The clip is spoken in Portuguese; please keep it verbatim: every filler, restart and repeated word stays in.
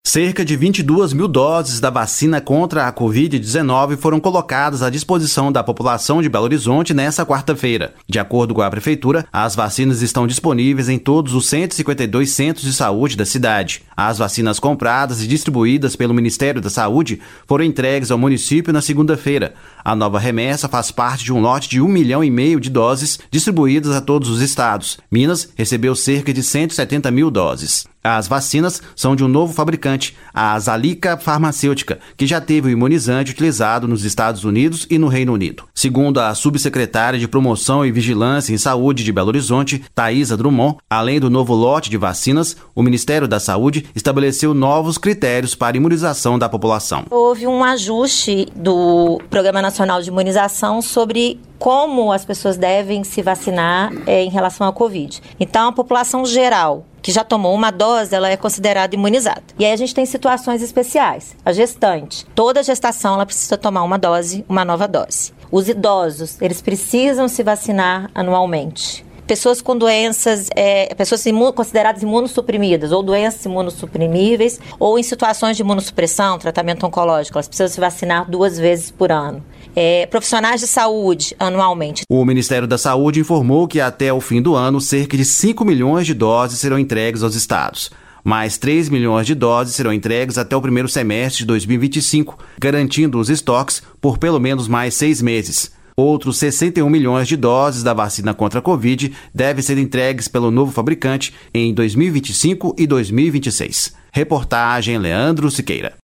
Cerca de vinte e duas mil doses da vacina contra a covid dezenove foram colocadas à disposição da população de Belo Horizonte nesta quarta-feira. De acordo com a Prefeitura, as vacinas estão disponíveis em todos os cento e cinquenta e dois centros de saúde da cidade. As vacinas compradas e distribuídas pelo Ministério da Saúde foram entregues ao município na segunda-feira. A nova remessa faz parte de um lote de um milhão e meio de doses distribuídas a todos os estados. Minas recebeu cerca de cento e setenta mil doses. As vacinas são de um novo fabricante, a Zalica Farmacêutica, que já teve o imunizante utilizado nos Estados Unidos e no Reino Unido. Segundo a subsecretária de Promoção e Vigilância em Saúde de Belo Horizonte, Thaisa Drummond, além do novo lote de vacinas, o Ministério da Saúde estabeleceu novos critérios para a imunização da população. Houve um ajuste do Programa Nacional de Imunização sobre como as pessoas devem se vacinar é, em relação à Covid. Então, a população geral que já tomou uma dose, ela é considerada imunizada. E aí a gente tem situações especiais. A gestante, toda gestação, ela precisa tomar uma dose, uma nova dose. Os idosos, eles precisam se vacinar anualmente. Pessoas com doenças, é, pessoas imun- consideradas imunossuprimidas ou doenças imunossuprimíveis ou em situações de imunossupressão, tratamento oncológico, elas precisam se vacinar duas vezes por ano. É, profissionais de saúde, anualmente. O Ministério da Saúde informou que até o fim do ano, cerca de cinco milhões de doses serão entregues aos estados. Mais três milhões de doses serão entregues até o primeiro semestre de dois mil e vinte e cinco, garantindo os estoques por pelo menos mais seis meses. Outros sessenta e um milhões de doses da vacina contra a Covid devem ser entregues pelo novo fabricante em dois mil e vinte e cinco e dois mil e vinte e seis. Reportagem Leandro Siqueira.